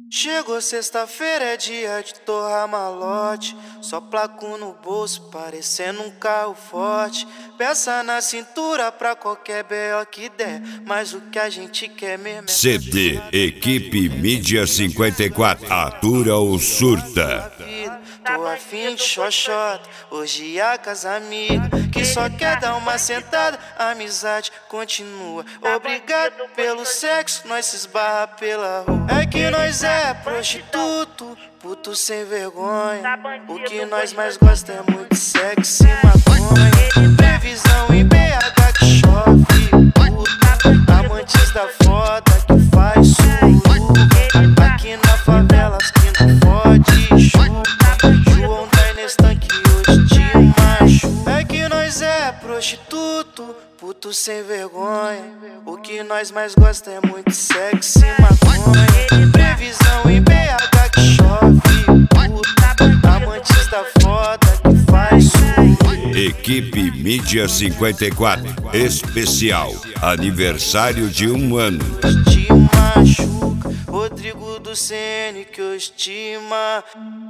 Chegou sexta-feira, é dia de torrar malote. Só placo no bolso, parecendo um carro forte. Peça na cintura pra qualquer B.O. que der. Mas o que a gente quer mesmo é CD Equipe Mídia 54 atura ou surta. Tô afim de xoxota, hoje a casa amiga, que só quer dar uma sentada, a amizade continua. Obrigado pelo sexo, nós se esbarra pela rua. É que nós é prostituto, puto sem vergonha. O que nós mais gosta é muito sexo e maconha. Previsão em BH que chove, puta. Amantes da foda que faz suruba. Aqui na favela as que não fode, chupa. João da Inestan que hoje te machuca. É que nós é prostituto, puto sem vergonha. O que nós mais gosta é muito sexo e maconha. Previsão em BH que chove, puta. Amantes da foda que faz suruba. Equipe Mídia 54 especial aniversário de 1 ano. Te machuca, Rodrigo do CN que hoje te